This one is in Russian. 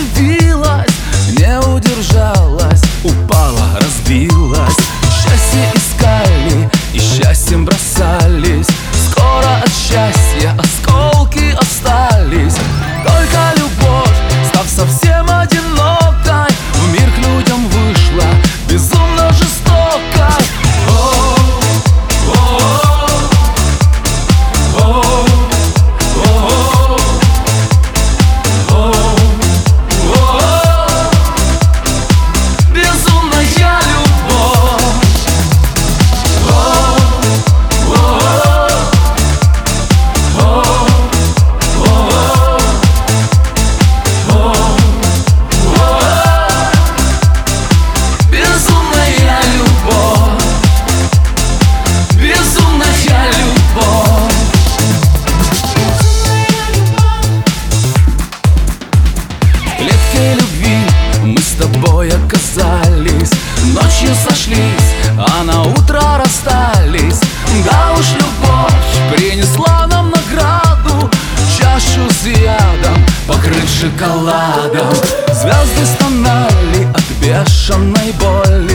удивилась, не удержалась, упала, разбилась. Счастье искали и счастьем бросались, скоро от счастья осколки остались. Только любовь, став совсем одинокой, в мир к людям вышла безумно жестокой. Мы с тобой оказались, ночью сошлись, а на утро расстались. Да уж, любовь принесла нам награду, чашу с ядом, покрыть шоколадом. Звезды стонали от бешеной боли,